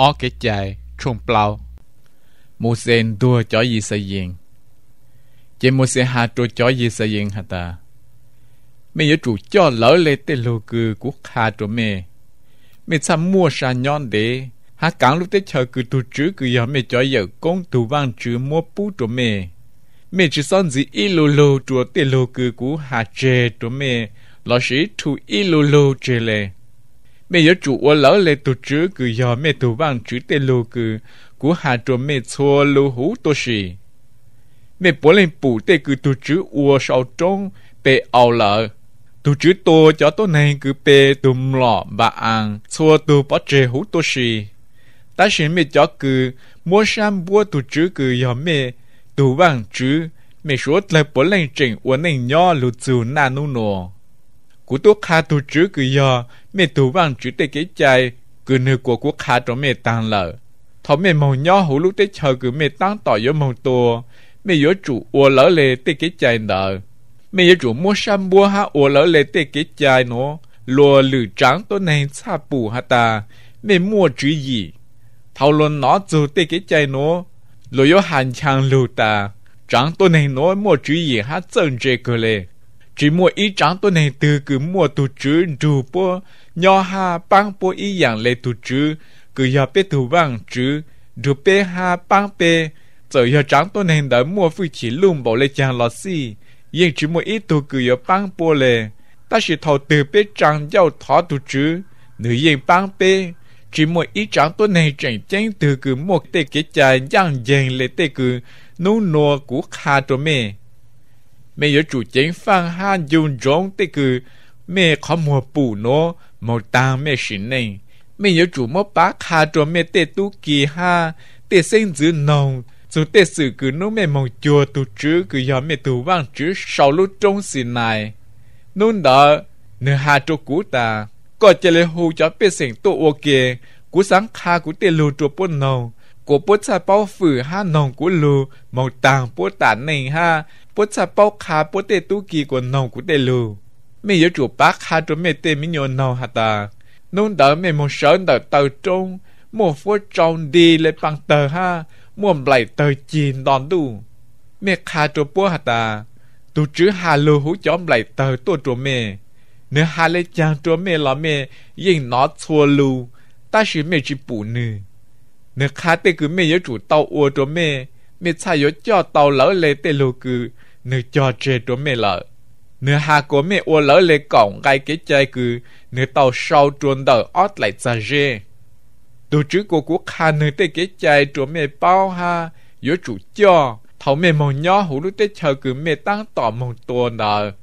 ó cái chạy trông plau một sen đua cho gì xây dựng chỉ một sen hạt trôi cho gì xây dựng hả ta mẹ nhớ chủ cho lỡ lên tên lô cư của khá trôi mẹ chăm mua sàn nhon để hát cảng lúc tết chờ cứ tu chứ cứ giờ mẹ cho giờ công tu vang chứ mua bút trôi mẹ chỉ son gì ít lô lô trôi tên lô cư của hạt chè trôi lo sĩ thu ít lô lô chè lệ mẹ nhớ chủ ở lỡ lên tu chứ cứ giờ mẹ tu vang chứ tên lô cư của hạt trôi mẹ xua lô hú tô sĩ mẹ bỏ lên bù tê cứ tu chứ ua sau trong bê ao lợ tu chứ tô cho tô này cứ bê tùm lọ bà ăn xua tu bỏ chê hú tô sĩ ta sĩ mẹ cho cứ mua sam bua tu chứ cứ giờ mẹ tu vang chứ mẹ suốt lại bỏ lên trình ua nền nhỏ lụt dù nà nụ nọ cú tô khá tu chứ cứ giờ mẹ tu vang chứ tê cái chai cứ nửa của khá cho mẹ tăng lợ thọ mẹ màu nhỏ hú lúc tê chờ cứ mẹ tăng tỏ yếu màu tô mẹ yếu chủ ua lỡ lệ tê cái chai nợ mẹ yếu chủ mua sam bua ha ua lỡ lệ tê cái chai nó lùa lử trắng tô này xa bù ha ta mẹ mua chữ gì thầu luôn nó dù tê cái chai nó lùa yếu hàn chàng lưu ta trắng tô này nó mua chữ gì ha chân chê cơ lệ chỉ mua ý trắng tô này từ cứ mua tu chữ đủ bố nhỏ ha băng bố ý dạng lệ tu chữ cứ giờ bê tu vang chữ đủ bê ha băng bê giờ giờ trắng tôi nên đã mua phi chỉ luôn bảo lệ chàng lọ xì nhưng chỉ mua ít tu cứ giờ băng bố lệ ta chỉ thầu từ bê trắng giao thọ tu chữ nữ yên băng bê chỉ mua ít trắng tôi nên chẳng chén từ cứ mua tê cái chài giang dèn lệ tê cứ nô nô của khá cho mẹ mẹ giờ chủ chén phan ha dùng giống tê cứ mẹ khó mua bù nó một tang mẹ xin này mẹ giờ chủ mua bá khá cho mẹ tê tu kỳ ha tê sinh giữ nồng dù tê sự cứ nô mẹ mong chùa tu chứ cứ giờ mẹ tu vang chứ sau lúc trong xin này nôn đỡ nửa hà cho cú ta có chơi lê hù cho bê sinh tu ok cú sáng khá cú tê lù cho bố nồng của bố cha bao phử ha nồng cú lù mong tàng bố tản này ha bố cha bao khá bố tê tu kỳ của nồng cú tê lù mẹ giờ chủ bác ha cho mẹ tê mi nhô nồng hà ta nôn đỡ mẹ mong sợ đỡ tờ trong một phút trong đi lên bằng tờ ha muộn lại tờ chìn đòn đủ mẹ khá cho bố hà ta tu chứ hà lô hú chóm lại tờ tôi cho mẹ nếu hà lê chàng cho mẹ là mẹ yên nó chua lù ta chỉ mẹ chỉ bù nư nếu khá tê cứ mẹ nhớ chủ tàu ua cho mẹ chạy yếu cho tàu lỡ lê tê lô cứ nếu cho chê cho mẹ lỡ nếu hà của mẹ ua lỡ lê cổng gai cái chai cứ nếu tàu sau truôn đỡ ót lại ra dê tu chứ cô khá nơi tê cái chai cho mẹ bao ha yếu chủ cho thầu mẹ mong nhỏ hú lúc tê chờ cứ mẹ tăng tỏ mong tùa nợ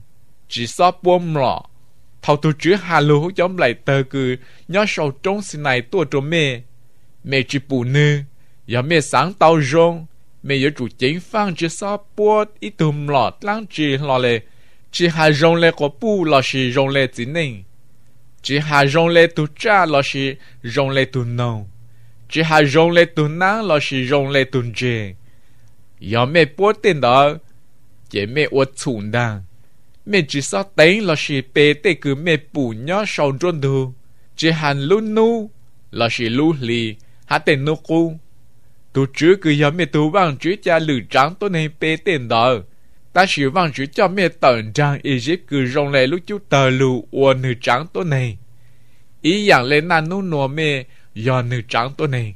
chỉ so buông lọ thầu tu chứ hà lô hú chống lại tờ cứ nhỏ sầu trông xin này tùa cho mẹ chỉ bù nư giờ mẹ sáng tàu rong mẹ yếu chủ chính phang chỉ so buốt ít tùm lọ lăng chỉ lọ lệ chỉ hà rong lệ có bù lọ chỉ rong lệ chỉ ninh chỉ hà rong lệ tu cha lọ chỉ rong lệ tu nông chỉ hà rong lệ tu nang lọ chỉ rong lệ tu dê giờ mẹ buốt tên đó chỉ mẹ uất chủng đàng mẹ chỉ so tính lọ chỉ bê tê cứ mẹ bù nhỏ sầu trôn đồ chỉ hàn lu nu lọ chỉ lu lì hát tên nô cu tu chứ cứ giờ mẹ tu vang chứ cha lử trắng tôi nên bê tên đó ta chỉ vang chứ cho mẹ tận trang Egypt cứ rong lệ lúc chú tờ lù uốn nửa trắng tôi này ý dạng lên nan nô nô mẹ giờ nửa trắng tôi này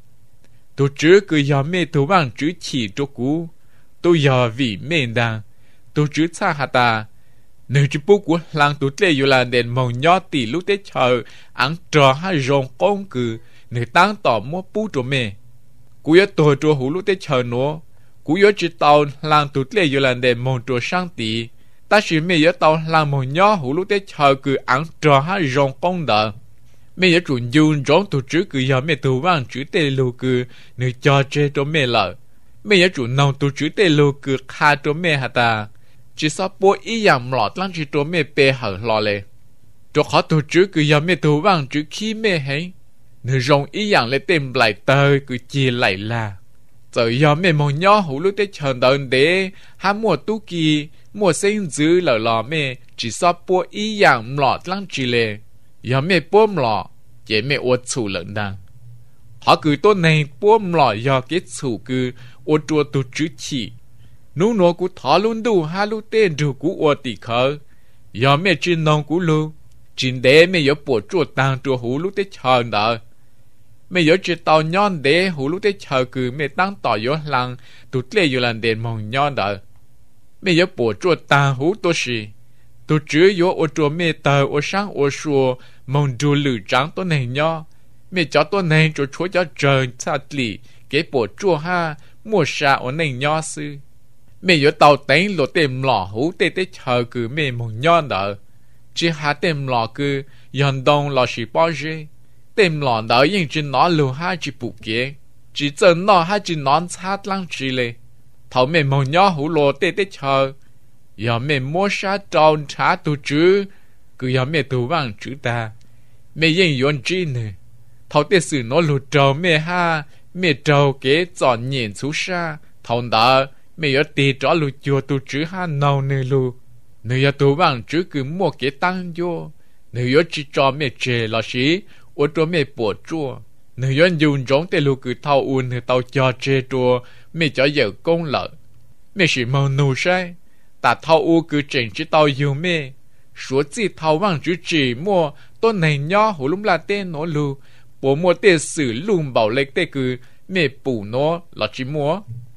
tu chứ cứ giờ mẹ tu vang chứ chỉ cho cú tu giờ vì mẹ đang tu chứ xa hả ta nửa chú bố của làng tu tê yêu là đèn màu nhỏ tỷ lúc tết chờ ăn trò hay rong công cứ nửa tăng tỏ mua bố cho mẹ cú yếu tôi cho hú lúc tết chờ nó cú yếu chỉ tàu làng tu tê yêu là đèn màu trò sang tỷ ta chỉ mẹ yếu tàu làng màu nhỏ hú lúc tết chờ cứ ăn trò hay rong công đỡ mẹ yếu chuẩn dùng rong tu chứ cứ giờ mẹ tu vang chữ tê lô cứ nửa cho chê cho mẹ lợ mẹ yếu chuẩn nông tu chữ tê lô cứ khá cho mẹ hả ta chỉ sao bố ý dạng lọt lăng chỉ cho mẹ bê hở lò lệ cho khó tu chứ cứ giờ mẹ tu vang chữ khi mẹ hay nửa rong ý dạng lấy tìm lại tơi cứ chia lại là giờ giờ mẹ mong nhỏ hú lúc tết chờ đợi để ha mua tu kỳ mua sinh dữ lỡ lò mẹ chỉ sao bố ý dạng lọt lăng chỉ lệ giờ mẹ bố lọ chế mẹ uất chủ lợn đằng họ cứ tốt này buông lỏi do kết thủ cứ ô chua tu chữ chỉ nụ nó cú thọ luôn đủ ha lu tên đủ cú ô tỉ khờ do mẹ trên nông cú lu trên đế mẹ có bộ chua tăng chua hú lu tế chờ nợ mẹ có chỉ tàu nhon đế hú lu tế chờ cứ mẹ tăng tỏ có lăng tu lệ có lần đền mong nhon nợ mẹ có bộ chua tăng hú tô xì tu chữ có ô chua mẹ tờ ô sáng ô xua mong đủ lử trắng tô này nho mẹ cho tô này cho chúa cho trời xa lì cái bộ chua ha mua xa ô này nho sư mẹ có tàu đánh lộ tìm lọ hú tê tê chờ cứ mẹ mong nhon nợ chỉ hạ tìm lọ cứ yon đông lọ xì bao dê tìm lọ nợ yên chỉ nó lù ha chỉ bù kế chỉ chân nó ha chỉ nón sát lăng chỉ lệ thầu mẹ mong nhó hú lô tê tê chờ giờ mẹ mua xa tròn trả tu chữ cứ giờ mẹ tu vang chữ ta mẹ yên yon chỉ nè thầu tê sự nó lù trầu mẹ trầu kế chọn nhìn xuống xa thầu nợ mẹ có tì trọ lù chùa tu chữ ha nâu nè lù nếu tu vang chữ cứ mua cái tăng vô nếu chỉ cho mẹ chè là xí ô cho mẹ bỏ chua nếu dùng giống để lu cứ thâu un thì tao cho chè chua mẹ cho giờ công lợi mẹ chỉ mong nụ sai ta thâu u cứ chỉnh chỉ tao dùng mẹ số gì thâu vang chữ chỉ mua tôi này nhỏ hồ lúng là tên nó lu bố mua tên sử lùm bảo lệch tên cứ mẹ bù nó là chỉ mua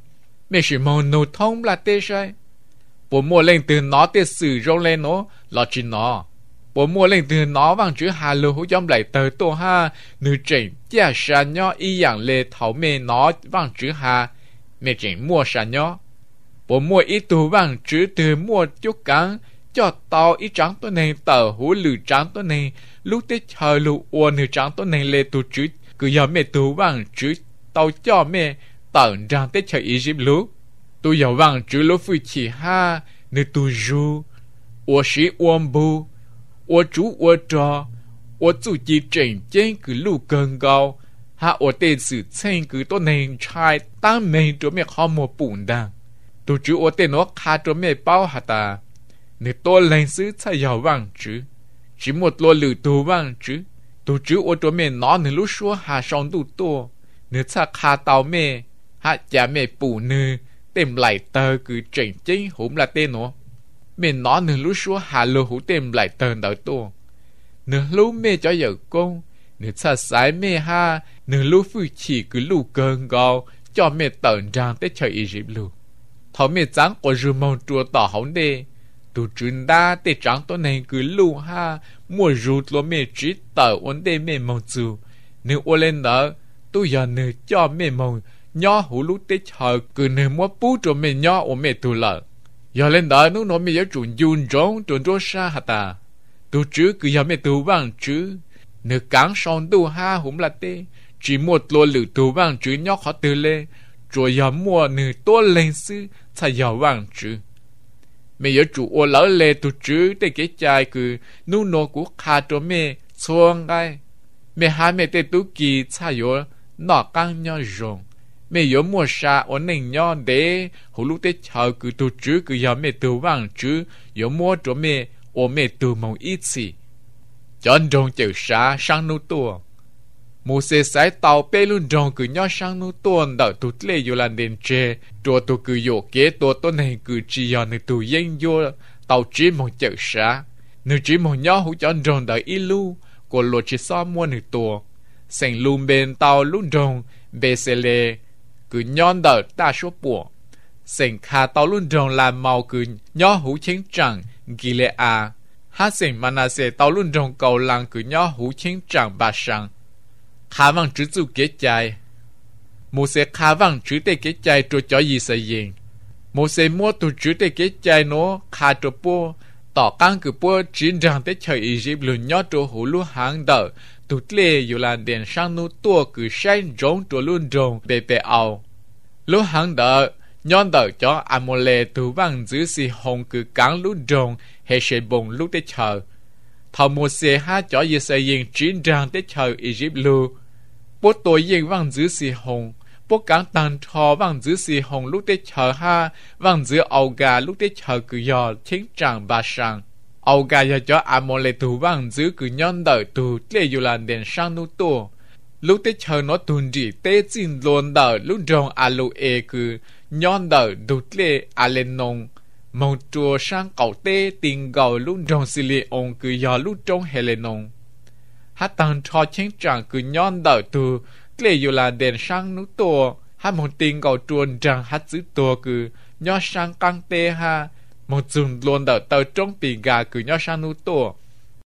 mẹ chỉ mong nụ thông là tên sai bố mua lên từ nó để sử dụng lên nó là chỉ nó bố mua lên từ nó bằng chữ hà lô hú trong lại tờ tô ha nữ chỉnh chia sẻ nhau y dạng lệ thảo mê nó bằng chữ hà mẹ chỉnh mua sẻ nhau bố mua ít tù bằng chữ từ mua chút cắn cho tao ít trắng tôi này tờ hú lử trắng tôi này lúc tết chờ lù uôn nữ trắng tôi này lệ tù chữ cứ giờ mẹ tù bằng chữ tao cho mẹ tờ rằng tết chờ ý dịp lúc tôi giàu vàng chữ lỗ phi chỉ ha nơi tôi ru ô sĩ ôm bu ô chú ô trò ô chú chỉ chỉnh trên cứ lù cơn gao ha ô tên sự trên cứ tôi nên trai tăng mình cho mẹ không một bùn đằng tôi chữ ô tên nó khá cho mẹ bao hả ta nơi tôi lên xứ thay giàu vàng chữ chỉ một lô lử tôi vàng chữ tôi chữ ô cho mẹ nó nơi lúc xua hà song tu tô nơi xa khá tao mẹ ha chả mẹ bù nơi tìm lại tờ cứ chỉnh chính húm là tên nó mình nói nửa lúc số hà lô hú tìm lại tờ đỡ tô nửa lúc mê cho giờ công nửa xa sái mê ha nửa lúc phu chỉ cứ lù cơn gao cho mẹ tờn rằng tới chơi ý dịp lù thảo mẹ trắng của rư mong chùa tỏ hóng đê tù trứng đa tê trắng tôi này cứ lù ha mua rù lô mẹ trí tờ ổn đê mẹ mong chù nửa ô lên đó tôi giờ nửa cho mẹ mong nhỏ hú lúc tết chờ cứ nửa mua bú cho mẹ nhỏ ở mẹ tu lợ giờ lên đó nó mẹ nhớ chuẩn dùn trốn xa hả ta tu chứ cứ giờ mẹ tu vang chứ nửa cáng son tu ha húm là tê chỉ một lô lử tu vang chứ nhỏ khó từ lê rồi giờ mua nửa to lên sư thay giờ vang chứ mẹ nhớ chủ ô lỡ lê tu chứ tê cái chai cứ nó cũng khá cho mẹ xuông gai mẹ hai mẹ tê tu kỳ thay giờ nó căng nhau rồng mẹ nhớ mua xa ở nền nhỏ để hú lúc tết chờ cứ tu chứ cứ giờ mẹ tu vang chứ nhớ mua cho mẹ ở mẹ tu mong ít gì chọn rong chở xa sang nô tua mua xe sải tàu bê luôn rong cứ nhỏ sang nô tua đợi tu lệ vô là đền chè chùa tu cứ dỗ kế tu tu này cứ chỉ giờ này tu yên vô tàu chỉ mong chở xa nếu chỉ mong nhỏ hú chọn rong đợi ít lu của lô chỉ sao mua nửa tua sành lùm bên tàu luôn rong bê xe lê cứ nhon đỡ ta số bộ sành khá tàu luôn rong làm màu cứ nhỏ hú chiến chẳng ghi lệ à hát sành mà nà xe tàu luôn rong cầu lăng cứ nhỏ hú chiến chẳng bà sang khá vang chữ dù kế chai một xe khá vang chữ tê kế chai cho cho gì sẽ yên một xe mua tụ chữ tê kế chai nó khá cho bộ tỏ căng cứ bộ chiến rằng tê chơi ý dịp luôn nhỏ cho hú lưu hàng đỡ tụ lệ dù là đèn sang nụ tua cứ sáng rong cho luôn rong bê bê ao lúc hàng đỡ nhon đỡ cho amole tụ vang giữ si hồng cứ cắn lúc rong hay sẽ bùng lúc tê chờ thầu một xe ha cho gì sẽ yên chiến rằng tê chờ ý dịp lưu bố tôi yên vang giữ si hồng bố cắn tăng thò vang giữ si hồng lúc tê chờ ha vang giữ ầu gà lúc tê chờ cứ do chiến trạng bà sang ầu gà cho amole tụ vang giữ cứ nhon đỡ tụ lệ dù là đèn sang nụ tua lúc tết chờ nó tuần gì tết xin luôn đợi lúc trong alo e cứ nhon đợi đột lệ alen nông mong chùa sang cầu tê tình cầu lúc trong xì lệ ông cứ do lúc trong hệ lệ nông hát tăng cho chén chẳng cứ nhon đợi từ lệ dù là đèn sang nút tổ hát một tình cầu chuồn chẳng hát giữ tổ cứ nhon sang căng tê ha một dùng luôn đợi tờ trong bì gà cứ nhon sang nút tổ